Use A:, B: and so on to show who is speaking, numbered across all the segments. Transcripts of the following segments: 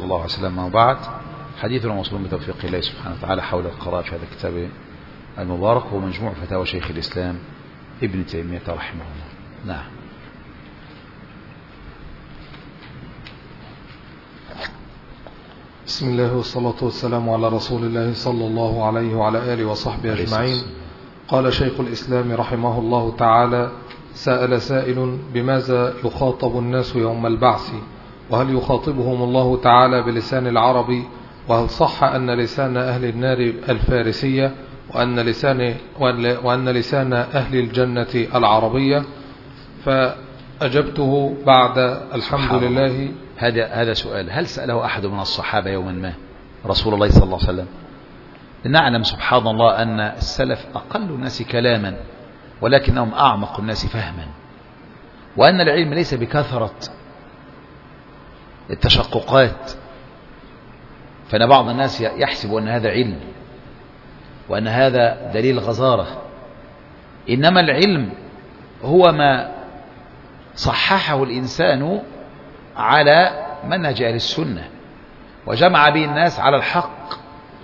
A: صلى الله عليه وسلم. وبعد، حديثنا موصول بتوفيق الله سبحانه وتعالى حول القراءة في هذا الكتاب المبارك، ومجموع فتاوى شيخ الإسلام ابن تيمية رحمه الله. نعم.
B: بسم الله والصلاة والسلام على رسول الله صلى الله عليه وعلى آله وصحبه أجمعين. قال شيخ الإسلام رحمه الله تعالى: سأل سائل: بماذا يخاطب الناس يوم البعث؟ وهل يخاطبهم الله تعالى بلسان العرب؟ وهل صح أن لسان أهل النار الفارسية وأن لسان أهل الجنة العربية؟ فأجبته بعد الحمد لله.
A: هذا سؤال هل سأله أحد من الصحابة يوما ما رسول الله صلى الله عليه وسلم؟ نعلم سبحان الله أن السلف أقل الناس كلاما ولكنهم أعمق الناس فهما، وأن العلم ليس بكثرة التشققات، فإن بعض الناس يحسب أن هذا علم وأن هذا دليل غزارة، إنما العلم هو ما صححه الإنسان على منهج أهل السنة وجمع به الناس على الحق،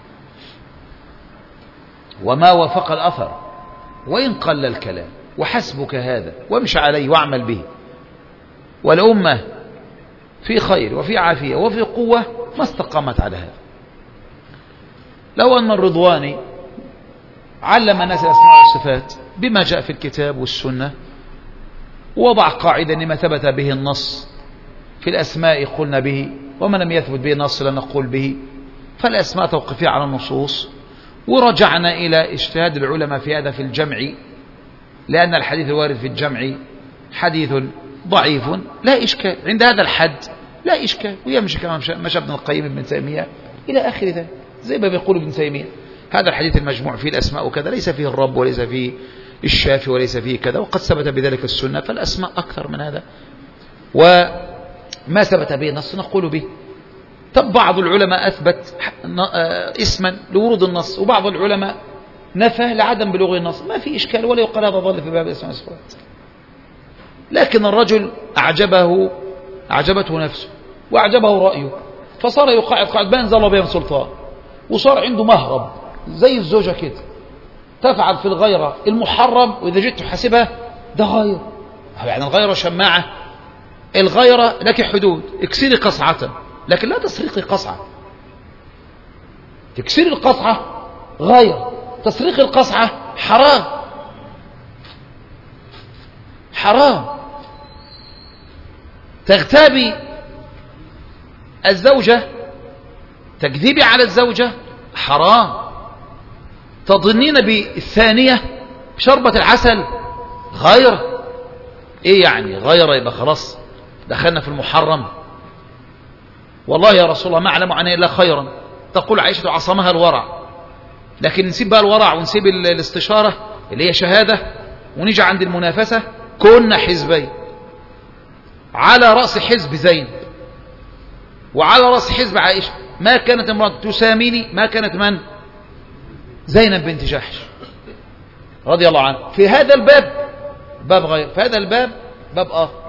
A: وما وافق الأثر وإن قل الكلام، وحسبك هذا وامشي عليه واعمل به، والأمة في خير وفي عافية وفي قوة ما استقامت على هذا. لو أن الرضواني علم الناس الأسماء والصفات بما جاء في الكتاب والسنة، ووضع قاعدة لما ثبت به النص في الأسماء قلنا به، وما لم يثبت به النص لن نقول به، فالأسماء توقفية على النصوص، ورجعنا إلى اجتهاد العلماء في هذا في الجمع، لأن الحديث الوارد في الجمع حديث ضعيف لا إشكال، عند هذا الحد لا إشكال، ويمشي كما مشى ابن القيم ابن تيمية إلى آخر ذلك، زي ما بيقول ابن تيمية هذا الحديث المجموع فيه الأسماء وكذا ليس فيه الرب وليس فيه الشافي وليس فيه كذا، وقد ثبت بذلك السنة، فالأسماء أكثر من هذا، وما ثبت به النص نقول به. طب بعض العلماء أثبت اسما لورود النص، وبعض العلماء نفى لعدم بلوغ النص، ما في إشكال، ولا يقال هذا ضل في باب الأسماء والصفات. لكن الرجل أعجبته نفسه وأعجبه رأيه، فصار يقعد بين زل بين سلطان، وصار عنده مهرب زي الزوجة كده تفعل في الغيرة المحرم، وإذا جئت تحاسبها ده غير، يعني الغيرة شماعة، الغيرة لك حدود، اكسري قصعة لكن لا تسرقي قصعة، تكسري القصعة غير، تسريق القصعة حرام حرام. تغتابي الزوجة، تكذبي على الزوجة حرام. تظنين بالثانية شربة العسل غير، ايه يعني غير؟ يبقى خلاص دخلنا في المحرم. والله يا رسول الله ما أعلم عنه إلا خيرا. تقول عائشة عصمها الورع، لكن نسيب بقى الورع ونسيب الاستشارة اللي هي شهادة، ونيجي عند المنافسة. كنا حزبين، على رأس حزب زينب وعلى رأس حزب عائشة، ما كانت امرأة تساميني ما كانت من؟ زينب بنت جحش رضي الله عنها. في هذا الباب باب غير، في هذا الباب باب آخر.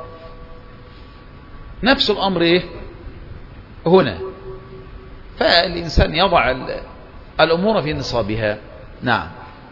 A: نفس الأمر إيه هنا، فالإنسان يضع الأمور في نصابها. نعم.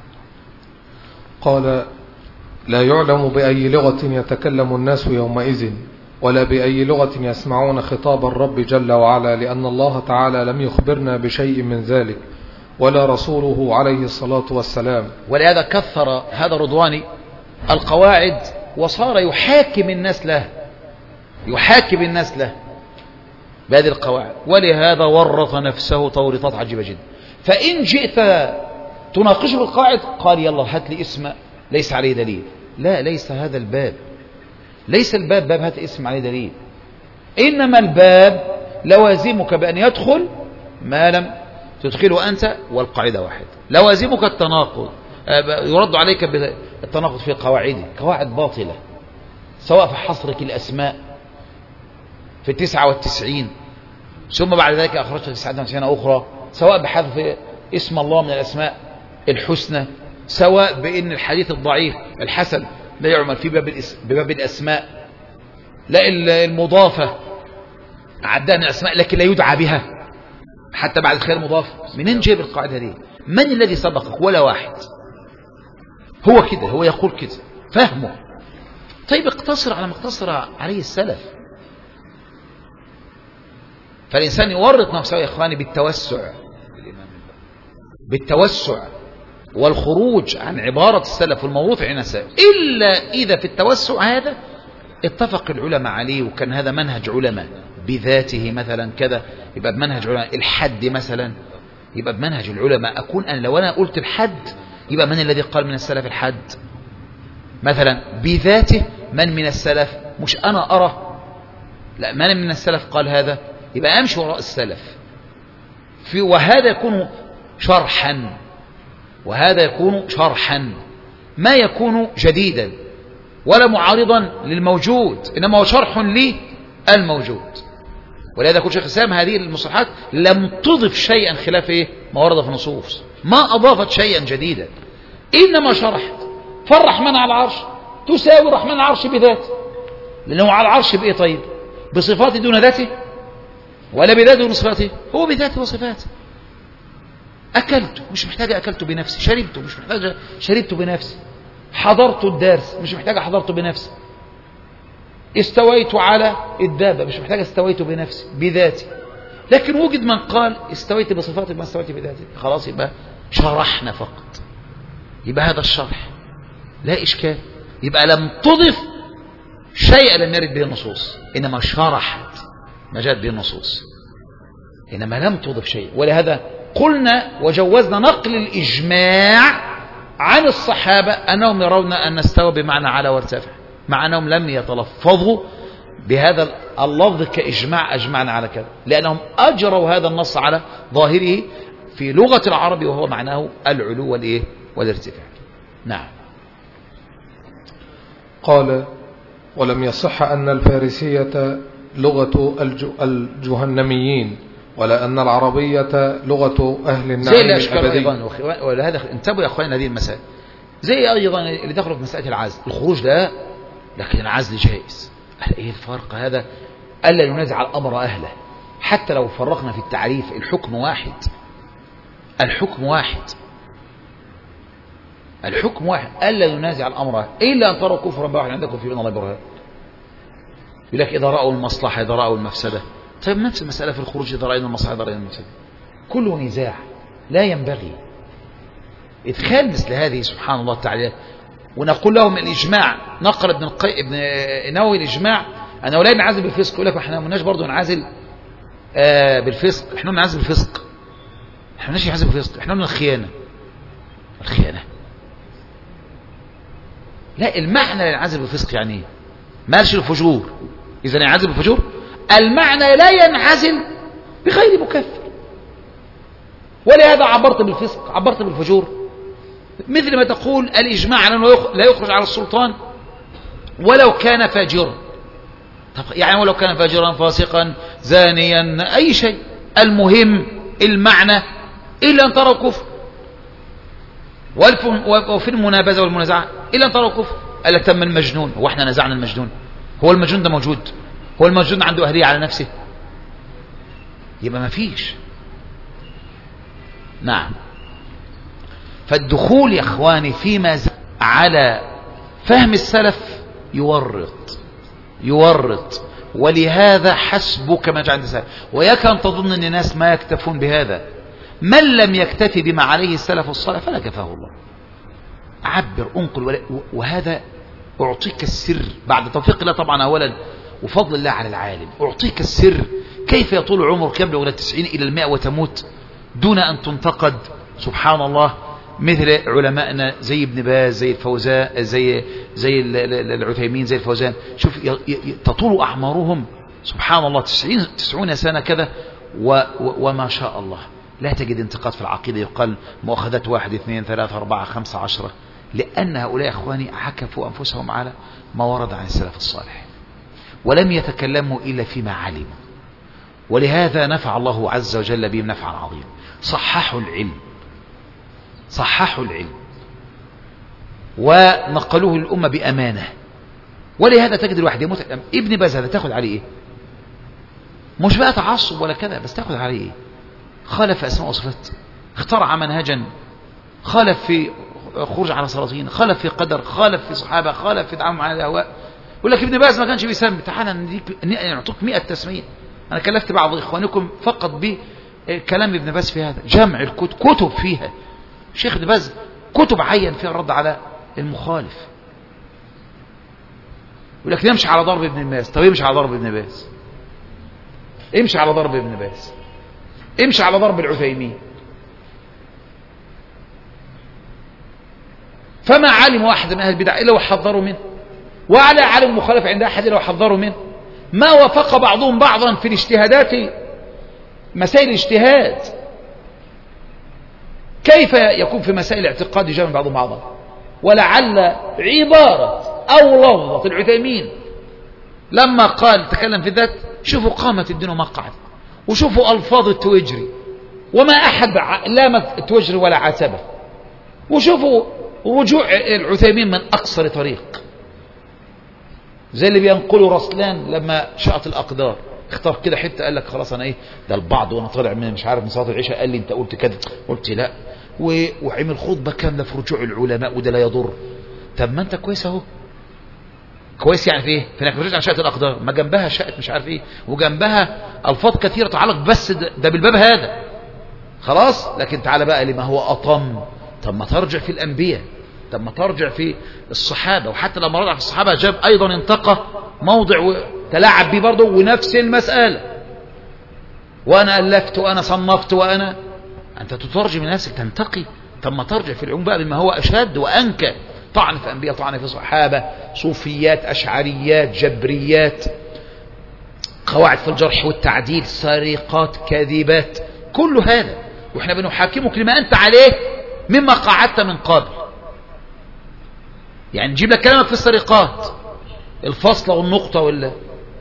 B: قال: لا يعلم بأي لغة يتكلم الناس يومئذ، ولا بأي لغة يسمعون خطاب الرب جل وعلا، لأن الله تعالى لم يخبرنا بشيء من ذلك ولا رسوله عليه الصلاة والسلام.
A: ولهذا كثر هذا رضواني القواعد، وصار يحاكم الناس له، يحاكم الناس له بهذه القواعد، ولهذا ورط نفسه توريطات عجيبة جدا. فإن جئت تناقشه بالقواعد قال يلا هات لي اسم ليس عليه دليل. لا، ليس هذا الباب، ليس الباب باب هات اسم عليه دليل، إنما الباب لوازمك بأن يدخل ما لم تدخله أنت، والقاعدة واحد. لوازمك التناقض، يرد عليك بالتناقض في قواعده، قواعد باطلة، سواء في حصرك الأسماء في 99 ثم بعد ذلك أخرجت 99 أخرى، سواء بحذف اسم الله من الأسماء الحسنى، سواء بأن الحديث الضعيف الحسن لا يعمل في باب الأسماء، لا المضافة عدها من الأسماء لكن لا يدعى بها حتى بعد الخير مضاف. منين جايب القاعدة دي؟ من الذي سبقك؟ ولا واحد. هو كده، هو يقول كده، فهمه. طيب اقتصر على ما اقتصر عليه السلف. فالإنسان يورط نفسه يا إخواني بالتوسع والخروج عن عبارة السلف والموروث عن السلف، إلا إذا في التوسع هذا اتفق العلماء عليه وكان هذا منهج علماء بذاته مثلا كذا، يبقى بمنهج علماء. الحد مثلا يبقى بمنهج العلماء. أكون أنا لو أنا قلت الحد يبقى من الذي قال من السلف الحد مثلا بذاته؟ من السلف؟ مش أنا أرى، لا، من من السلف قال هذا، يبقى أمشي وراء السلف. وهذا يكون شرحا، وهذا يكون شرحا، ما يكون جديدا ولا معارضا للموجود، إنما هو شرح للموجود. ولهذا كل شيخ الإسلام هذه المصطلحات لم تضف شيئا خلاف ما ورد في النصوص، ما أضافت شيئا جديدا، إنما شرحت. فالرحمن على العرش تساوي الرحمن على العرش بذاته، لأنه على العرش بإيه؟ طيب بصفاته دون ذاته ولا بذاته دون صفاته؟ هو بذاته وصفاته. أكلت مش محتاج أكلت بنفسي، شربت مش محتاج شربت بنفسي، حضرت الدرس مش محتاج حضرت بنفسي، استويت على الدابة مش محتاج استويت بنفسي بذاتي. لكن وجد من قال استويت بصفاتي ما استويت بذاتي، خلاص يبقى شرحنا فقط، يبقى هذا الشرح لا إشكال. يبقى لم تضف شيء لم يرد به النصوص، إنما شرحت ما جاءت به النصوص، إنما لم تضف شيء. ولهذا قلنا وجوزنا نقل الإجماع عن الصحابة أنهم يرون أن استوى بمعنى على وارتفع، مع أنهم لم يتلفظوا بهذا اللفظ كإجماع أجمعنا على كذا، لأنهم أجروا هذا النص على ظاهره في لغة العرب وهو معناه العلو والارتفاع. نعم.
B: قال: ولم يصح أن الفارسية لغة الجهنميين، ولا أن العربية لغة أهل النعيم
A: زي الأشكال أيضا. ولهذا انتبهوا يا أخواني هذه المسائل، زي أيضا اللي دخلوا في مسألة العزل. الخروج لا، لكن العزل جائز. إيه الفرق هذا؟ ألا ينازع الأمر أهله، حتى لو فرقنا في التعريف الحكم واحد، الحكم واحد، الحكم واحد. ألا ينازع الأمر إلا أن تروا كفرا بواحد عندكم في من الله برهان. يقول لك إذا رأوا المصلحة إذا رأوا المفسدة. طيب نفس المسألة في الخروج إذا رأينا المصلحة إذا رأينا المفسدة، كله نزاع لا ينبغي إدخال مثل هذه سبحان الله تعالى. ونقول لهم الإجماع، نقل ابن نووي الإجماع أنه لا نعزل بالفسق. يقول لك احنا ما لناش برضه نعزل بالفسق، احنا نعزل بالفسق، احنا ماشي نعزل بالفسق، احنا من الخيانة. الخيانة لا، المعنى ينعزل بالفسق يعني ايه؟ مالش الفجور. إذا ينعزل بالفجور المعنى لا ينعزل بغير مكفر. ولهذا عبرت بالفسق، عبرت بالفجور، مثل ما تقول الإجماع أنه لا يخرج على السلطان ولو كان فاجرا. يعني ولو كان فاجرا فاسقا زانيا أي شيء، المهم المعنى إلا أن تروا كفر. وفي المنابذة والمنازعة إلا أن تروا كفر. ألا تم المجنون، هو احنا نزعنا المجنون؟ هو المجنون ده موجود؟ هو المجنون عنده أهلية على نفسه؟ يبقى ما فيش. نعم. فالدخول يا اخواني فيما على فهم السلف يورط. ولهذا حسبك ما جاء عند السلف. وياك أن تظن أن الناس ما يكتفون بهذا. من لم يكتفي بما عليه السلف الصالح فلا كفاه الله. عبر، انقل. وهذا أعطيك السر بعد توفيق الله طبعا أولا وفضل الله على العالم. أعطيك السر كيف يطول عمرك يبلغ إلى 90 إلى 100 وتموت دون أن تنتقد. سبحان الله. مثل علمائنا زي ابن باز، زي الفوزان، زي العثيمين، زي الفوزان. شوف تطول أعمارهم سبحان الله 90 سنة كذا وما شاء الله. لا تجد انتقاد في العقيدة يقال مؤاخذات 1 2 3 4 5 10، لأن هؤلاء أخواني عكفوا أنفسهم على ما ورد عن السلف الصالح ولم يتكلموا إلا فيما علموا. ولهذا نفع الله عز وجل بهم نفعا عظيما. صححوا العلم ونقلوه الأمة بأمانة. ولهذا تجد الواحد يموت. ابن باز هذا تأخذ عليه إيه؟ مش بقى تعصب ولا كذا، بس تاخد عليه ايه؟ خالف في اسماء وصفات، اخترع منهجا، خالف في خروج على سلاطين، خالف في قدر، خالف في صحابه، خالف في تعامل مع الهواء. يقول لك ابن باز ما كانش بيسمي، تعالى نعطيك 100 تسميه. انا كلفت بعض اخوانكم فقط بكلام ابن باز في هذا، جمع كتب فيها شيخ ابن باز، كتب عين فيها الرد على المخالف. يقول لك يمشي على ضرب ابن باز. طب يمشي على ضرب ابن باز، امشي على ضرب ابن باز، امشي على ضرب العثيمين. فما علم واحد من اهل البدع الا وحذروا منه، وعلى علم مخالف عند احد الا وحذروا منه. ما وافق بعضهم بعضا في الاجتهادات، مسائل الاجتهاد، كيف يكون في مسائل الاعتقاد يجامل بعضهم بعضا؟ ولعل عبارة او لفظة العثيمين لما قال تكلم في الذات، شوفوا قامة الدين وما قعد، وشوفوا الفاظ التوجري وما احد لام التوجري ولا عاتبه، وشوفوا رجوع العثيمين من اقصر طريق، زي اللي بينقلوا رسلان لما شاءت الاقدار اختار كده حته قال لك خلاص انا ايه ده البعض، وانا طالع من مش عارف من صلاه العشاء قال لي انت قلت كده، قلت لا، وعمل خطبه كامله في رجوع العلماء وده لا يضر. طب ما انت كويس اهو، كويس يعني في ايه؟ في انك رجعت عن شاءت الاقدار، ما جنبها شاءت مش عارف ايه، وجنبها الفاظ كثيره تعلق، بس ده بالباب هذا خلاص. لكن تعالى بقى لما هو اطم، طب ما ترجع في الانبياء، طب ما ترجع في الصحابه، وحتى لما رجع في الصحابه جاب ايضا انتقى موضع وتلاعب بيه برضه ونفس المساله، وانا الفت وانا صنفت وانا، انت تترجم لنفسك تنتقي. طب ما ترجع في العلوم بقى بما هو اشد وانكى، طعن في انبياء، طعن في صحابه، صوفيات، اشعريات، جبريات، قواعد في الجرح والتعديل، سرقات، كاذبات، كل هذا، واحنا بنحاكمك لما انت عليه مما قعدت من قبل. يعني نجيب لك كلامك في السرقات، الفصل والنقطة ولا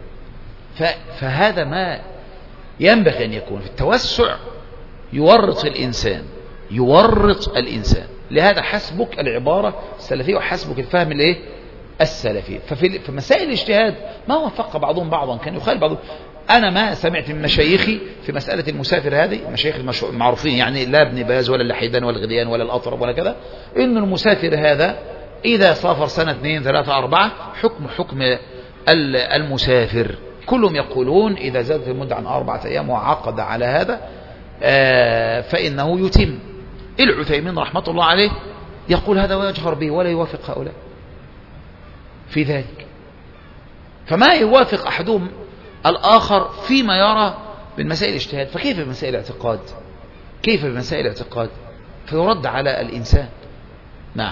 A: فهذا ما ينبغي أن يكون. في التوسع يورط الإنسان، يورط الإنسان. لهذا حسبك العبارة السلفية وحسبك الفهم الايه السلفي. ففي مسائل الاجتهاد ما وفق بعضهم بعضا، كان يخالف بعضهم. أنا ما سمعت من مشايخي في مسألة المسافر هذه، مشايخ المعروفين يعني لا ابن باز ولا اللحيدان ولا الغديان ولا الأطرب ولا كذا، إن المسافر هذا إذا سافر سنة 2 3 4 حكم المسافر. كلهم يقولون إذا زادت المدة عن 4 أيام وعقد على هذا فإنه يتم. العثيمين رحمة الله عليه يقول هذا ويجهر به ولا يوافق هؤلاء في ذلك. فما يوافق أحدهم الآخر فيما يرى من مسائل الاجتهاد، فكيف بمسائل الاعتقاد؟ كيف بمسائل الاعتقاد؟ فيرد على الإنسان. نعم.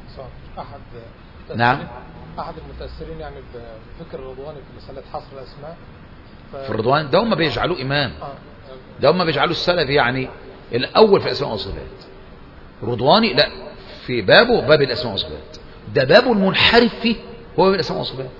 A: نعم.
B: أحد المتأثرين يعني بفكر الرضواني في مسألة حصر الأسماء
A: في الرضوان ده هم بيجعلوه إمام، ده هم بيجعلوه السلف يعني الأول في الأسماء والصفات. رضواني لا، في بابه باب الأسماء والصفات، ده بابه المنحرف فيه هو باب الأسماء والصفات.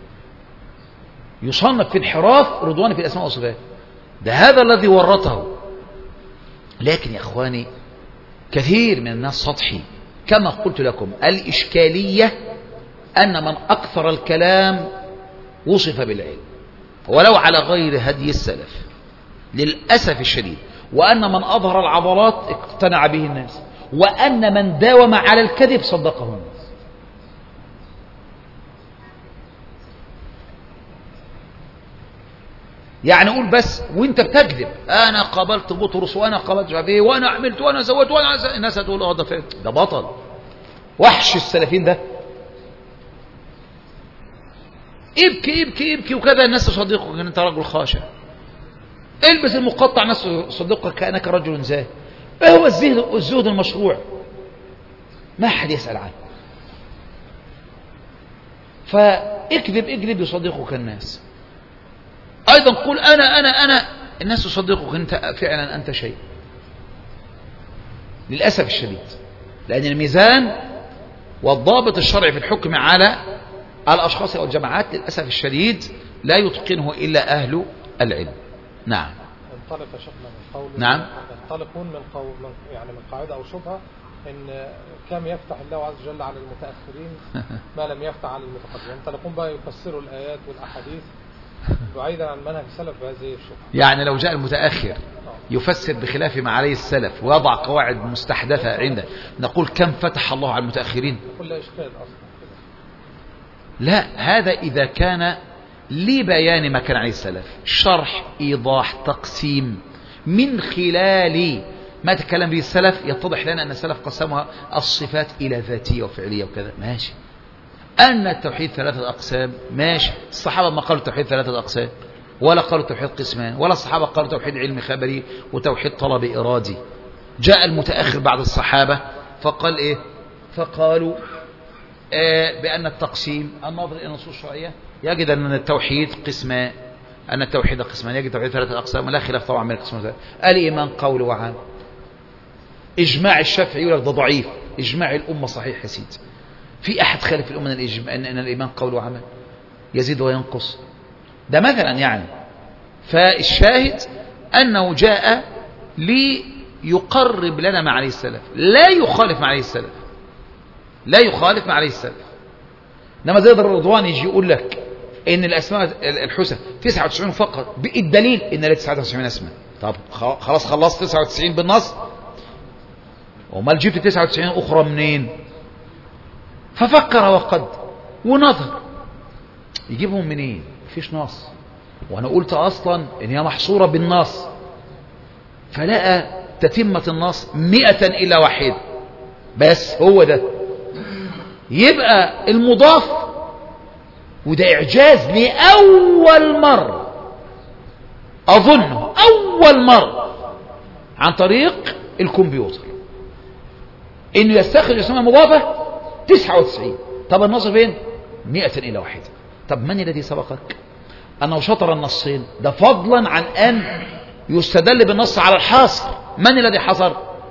A: يصنف في انحراف رضواني في الأسماء والصفات، ده هذا الذي ورطه. لكن يا أخواني كثير من الناس سطحي، كما قلت لكم الإشكالية أن من أكثر الكلام وصف بالعلم ولو على غير هدي السلف للأسف الشديد، وأن من أظهر العضلات اقتنع به الناس، وأن من داوم على الكذب صدقه الناس. يعني قول بس وانت بتكذب انا قابلت بطرس وانا قابلت شعبيه وانا عملت وانا سويت وانا، الناس هتقول ده بطل وحش السلفين ده، ابكي ابكي ابكي وكذا الناس تصدقك ان انت رجل خاشع، البس المقطع الناس تصدقك كانك رجل زاهد. ايه هو الزهد المشروع؟ ما حد يسأل عنه. فاكذب اكذب يصدقك الناس. ايضا قل انا الناس تصدقك انت فعلا انت شيء. للاسف الشديد، لان الميزان والضابط الشرعي في الحكم على الاشخاص او الجماعات للاسف الشديد لا يتقنه الا اهل العلم. نعم.
B: انطلق يا شيخنا من قول،
A: نعم،
B: ينطلقون من قول يعني من قاعده او شبهه ان كم يفتح الله عز وجل على المتاخرين ما لم يفتح على المتقدمين. ينطلقون بقى يفسروا الايات والاحاديث بعيدا عن منهج السلف بهذه الشبهة.
A: يعني لو جاء المتأخر يفسر بخلاف ما عليه السلف ويضع قواعد مستحدثة عنده، نقول كم فتح الله على المتأخرين؟
B: كل إشكال أصلا.
A: لا، هذا إذا كان لبيان ما كان عليه السلف، شرح، إيضاح، تقسيم، من خلال ما تكلم به السلف يتضح لنا أن السلف قسمها الصفات إلى ذاتية وفعلية وكذا، ماشي. أن التوحيد 3 أقسام، ماشي. الصحابة ما قالوا التوحيد 3 أقسام، ولا قالوا التوحيد قسمان، ولا الصحابة قالوا توحيد علمي خبري وتوحيد طلب إرادي. جاء المتأخر بعد الصحابة فقال إيه؟ فقالوا بأن التقسيم الناظر إلى النصوص الشرعية يجد أن التوحيد قسمان، أن التوحيد قسمان، يجد التوحيد 3 أقسام، ولا خلاف طبعا بين القسمين. الإيمان قول وعمل. إجماع الشافعي يقول لك ده ضعيف، إجماع الأمة صحيح يا سيدي. في أحد خالف الأمة أن الإيمان قول وعمل يزيد وينقص؟ ده مثلا يعني. فالشاهد أنه جاء ليقرب لنا ما عليه السلف، لا يخالف ما عليه السلف، لا يخالف ما عليه السلف. إنما زيد الرضواني يجي يقول لك إن الأسماء الحسنى 99 فقط، بالدليل إن له 99 اسما. طب خلاص خلصت 99 بالنص، وما جبت 99 أخرى منين؟ ففكر وقد ونظر يجيبهم منين؟ مفيش نص. وانا قلت اصلا ان هي محصورة بالنص، فلقى تتمة النص 100 إلا واحد بس، هو ده. يبقى المضاف، وده اعجاز لأول مرة اظنه، أول مرة عن طريق الكمبيوتر، انه يستخرج اسمها مضافة 99. طب النص فين؟ 100 إلا واحد. طب من الذي سبقك؟ أنه شطر النصين، ده فضلا عن أن يستدل بالنص على الحاصر. من الذي حصر؟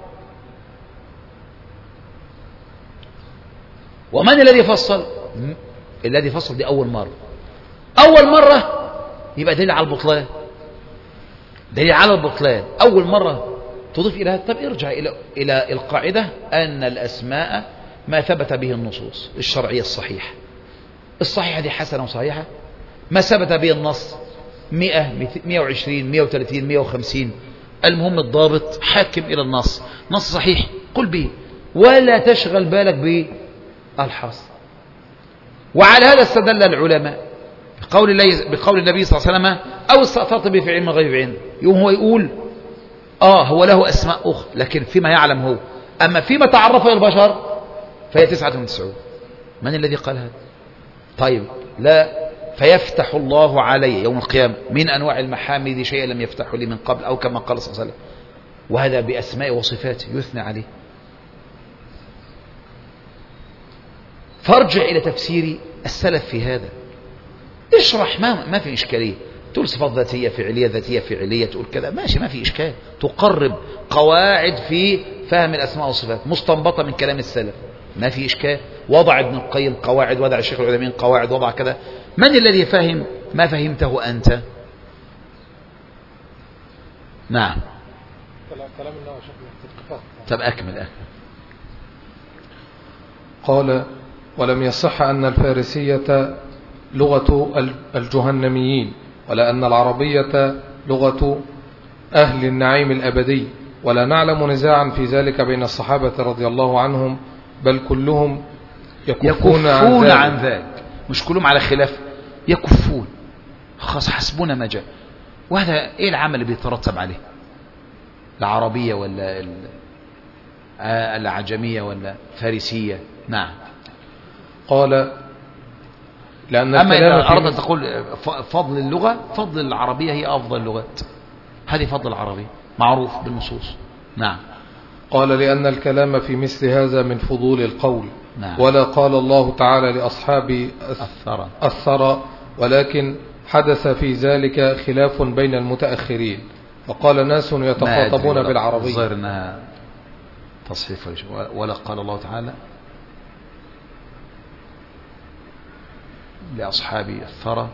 A: ومن الذي فصل؟ الذي فصل دي أول مرة. أول مرة يبقى دليل على البطلان، دليل على البطلان. أول مرة تضيف إلى هذا. طب ارجع إلى القاعدة أن الأسماء ما ثبت به النصوص الشرعية الصحيحة. الصحيحة دي حسنة وصحيحة، ما ثبت به النص 100 120 130 150، المهم الضابط حاكم إلى النص، نص صحيح قل به، ولا تشغل بالك بالحصر. وعلى هذا استدل العلماء بقول النبي صلى الله عليه وسلم: أو استأثرت به في علم الغيب عندي. يوم هو يقول هو له أسماء أخرى، لكن فيما يعلم هو، أما فيما تعرفه البشر فهي 99. من الذي قال هذا؟ طيب لا، فيفتح الله علي يوم القيامة من أنواع المحامد شيئا لم يفتحه لي من قبل، أو كما قال صلى الله عليه وسلم، وهذا بأسماء وصفاته يثنى عليه. فارجع إلى تفسير السلف في هذا، اشرح، ما في إشكالية. تقول صفات ذاتية فعلية، ذاتية فعلية، تقول كذا ماشي، ما في إشكال. تقرب قواعد في فهم الأسماء والصفات مستنبطة من كلام السلف، ما في إشكال. وضع ابن القيم قواعد، وضع الشيخ العثيمين قواعد، وضع كذا. من الذي فهم ما فهمته أنت؟ نعم.
B: كلام الله شكله.
A: طب أكمل.
B: قال: ولم يصح أن الفارسية لغة الجهنميين، ولا أن العربية لغة أهل النعيم الأبدي، ولا نعلم نزاعا في ذلك بين الصحابة رضي الله عنهم، بل كلهم يكفون عن ذلك.
A: مش كلهم على خلاف، يكفون. خلاص حسبنا ما جاء. وهذا ايه العمل اللي بيترتب عليه؟ العربية ولا العجمية ولا فارسية؟ نعم.
B: قال: لأن
A: أما
B: الكلام
A: إذا أردت تقول فضل اللغة، فضل العربية هي أفضل اللغات، هذه فضل العربية معروف بالنصوص. نعم.
B: قال: لأن الكلام في مثل هذا من فضول القول.
A: نعم.
B: ولا قال الله تعالى لأصحاب الثرى، ولكن حدث في ذلك خلاف بين المتأخرين، فقال ناس يتخاطبون بالعربية.
A: الظاهر أنها تصحيف. ولا قال الله تعالى لأصحاب الثرى،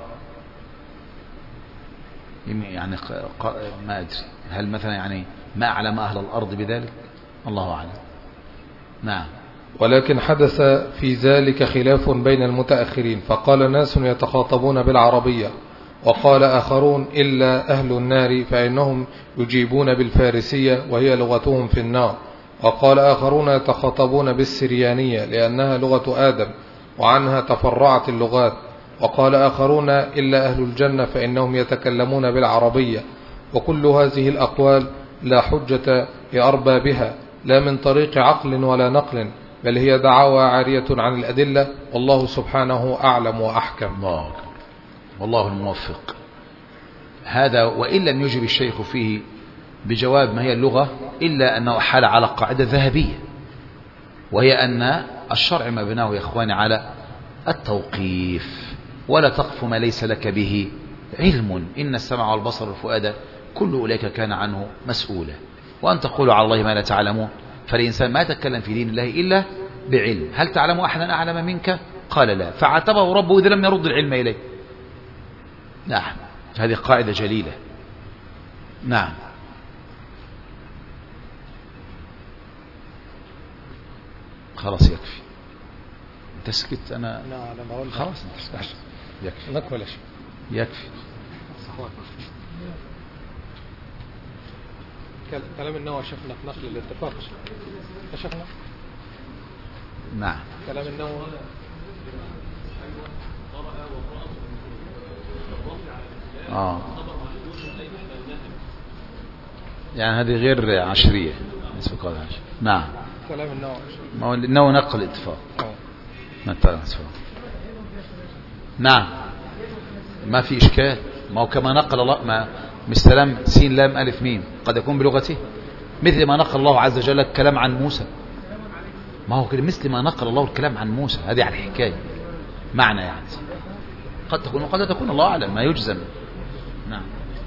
A: يعني ما أدري هل مثلا يعني ما أعلم أهل الأرض بذلك، الله أعلم. نعم.
B: ولكن حدث في ذلك خلاف بين المتأخرين، فقال ناس يتخاطبون بالعربية، وقال آخرون إلا أهل النار فإنهم يجيبون بالفارسية وهي لغتهم في النار. وقال آخرون يتخاطبون بالسريانية لأنها لغة آدم وعنها تفرعت اللغات. وقال آخرون إلا أهل الجنة فإنهم يتكلمون بالعربية. وكل هذه الأقوال لا حجة لأربابها لا من طريق عقل ولا نقل، بل هي دعاوى عارية عن الأدلة، والله سبحانه أعلم وأحكم.
A: الله والله الموفق. هذا وإن لم يجب الشيخ فيه بجواب ما هي اللغة إلا أنه حال على قاعدة ذهبية، وهي أن الشرع مبناه يا إخواني على التوقيف، ولا تقف ما ليس لك به علم، إن السمع والبصر والفؤاد كل أولئك كان عنه مسؤولا، وأن تقولوا على الله ما لا تعلمون. فالإنسان ما يتكلم في دين الله إلا بعلم. هل تعلم أحدا أعلم منك؟ قال لا، فعاتبه ربه إذا لم يرد العلم إليه. نعم، هذه قاعدة جليلة. نعم. خلاص يكفي، انت سكت. انا خلاص انت سكت. يكفي
B: لك ولا شيء.
A: يكفي.
B: كلام النووي شفنا في نقل الاتفاق شفنا.
A: نعم.
B: كلام النووي
A: يعني هذه غير عشرية. نعم.
B: كلام النووي
A: ما هو النووي نقل اتفاق. نعم، ما في إشكال. ما هو كما نقل الله ما بالسلام سين لام ألف ميم قد يكون بلغته، مثل ما نقل الله عز وجل الكلام عن موسى. ما هو كده مثل ما نقل الله الكلام عن موسى، هذه على الحكاية معنى يعني قد تكون وقد تكون، الله أعلم، ما يجزم. نعم.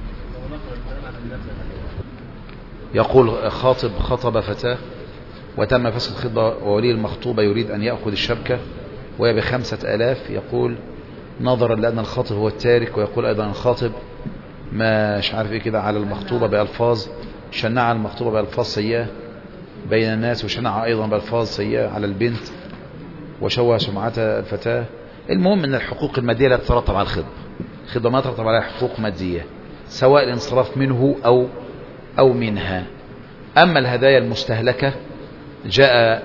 A: يقول خطب فتاة وتم فسخ الخطبة وولي المخطوبة يريد أن يأخذ الشبكة وهي ب5,000. يقول نظرا لأن الخاطب هو التارك، ويقول أيضا الخاطب مش عارف ايه كده على المخطوبة بألفاظ، شنع المخطوبة بألفاظ سيئة بين الناس، وشنع أيضا بألفاظ سيئة على البنت، وشوه سمعتها الفتاة. المهم أن الحقوق المادية لا تترتب على الخطبة ما تترتب عليها حقوق مادية، سواء الانصراف منه أو منها. أما الهدايا المستهلكة جاء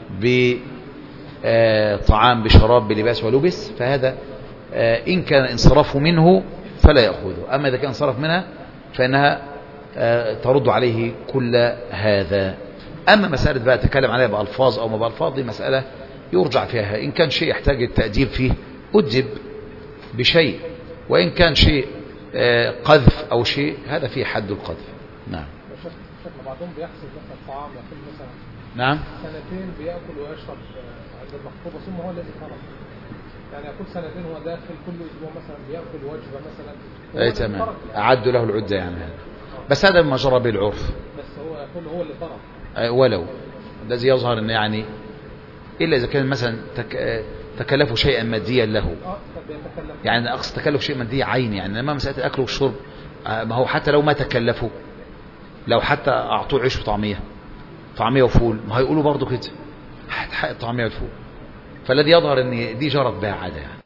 A: بطعام بشراب بلباس ولبس، فهذا إن كان انصرافه منه فلا يأخذه، أما إذا كان انصرف منها فإنها ترد عليه كل هذا. أما مسألة بقى تكلم عليها بألفاظ أو ما بألفاظ، دي مسألة يرجع فيها. إن كان شيء يحتاج التأديب فيه أدب بشيء، وإن كان شيء قذف أو شيء هذا فيه حد القذف. نعم.
B: بعضهم بيحسب مثلا الطعام يقول مثلا
A: نعم
B: 2 بيأكل ويشرب عند المخطوبة ثم هو الذي خرج، يعني يقول 2 هو داخل كل أسبوع مثلا بيأكل وجبة مثلا.
A: أي تمام، أعدوا له العدة يعني هذا، بس هذا ما جرى بالعرف،
B: بس هو يقول هو اللي خرج.
A: ولو الذي يظهر أن يعني إلا إذا كان مثلا تكلفوا شيئا ماديا له، يعني أقصد تكلف شيء مادي عيني، يعني لما مسألة الأكل والشرب ما هو حتى لو ما تكلفوا، لو حتى أعطوه عيش وطعمية وفول، ما هيقولوا برضو كده حق الطعمية والفول. فالذي يظهر أن دي جرت بها عادة يعني.